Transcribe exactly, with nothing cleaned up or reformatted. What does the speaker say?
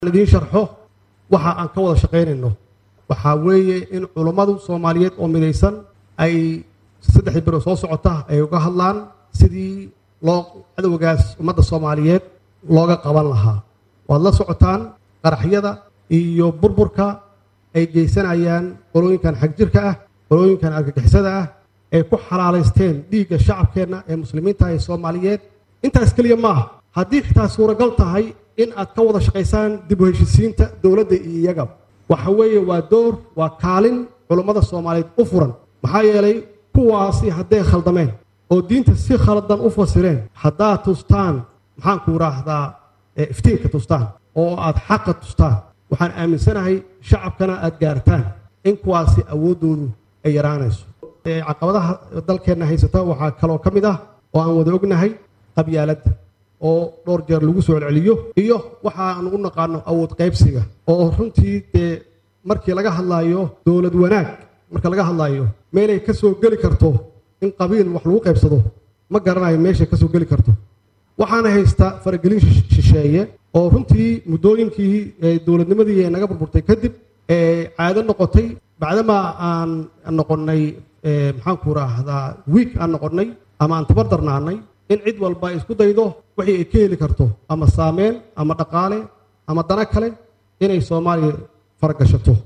idiin sharxo waxa aan ka wada shaqeynayno waxa weeye in culimadu Soomaaliyeed oo midaysan ay saddex biro soo socota ay uga hadlaan sidii loo cadawgaas ummadda Soomaaliyeed looga qaban lahaa waad la socotaan qaraxyada iyo burburka ay geysanayaan qolooyinkan xagjirka ah qolooyinkan argagixisada ah ay ku xalaaleysteen dhiigga shacabkeena ee muslimiinta ee Soomaaliyeed intaas kaliya ma aha haddii xitaa suuragal tahay in aad ka wada shaqeysaan dib u heshiisiinta dawladda iyo iyaga waxa weeye waa door waa kaalin culimada Soomaaliyeed u furan maxaa yeelay kuwaasi hadday khaldameen oo diinta si khaldan u fasireen haddaa tustaan maxaan ku raahdaa iftiinka tustaan oo aad xaqa tustaan waxaan aaminsanahay shacabkana aad gaartaan in kuwaasi awoodoodu ay yaraanayso caqabadaha dalkeena haysata waxaa kaloo ka mid ah oo aan wada ognahay qabyaaladda oo dhowr jeer lagu soo celceliyo iyo waxa aan u naqaano awood qaybsiga oo runtii ee markii laga hadlayo dawlad wanaag marka laga hadlayo meelay ka soo gali karto in qabiil wax lagu qaybsado ma garanayo meesha ka soo gali karto waxaana haysta faragelin shisheeye oo runtii muddooyinkii dawladnimadii ay naga burburtay kadib ee caado noqotay bacdama aan noqonnay maxaan ku raahdaa week aan noqonnay ama aan tabar darnaanay in cid walba isku daydo wixii ay ka heli karto ama saameyn ama dhaqaale ama dana kale inay Soomaaliya faragashato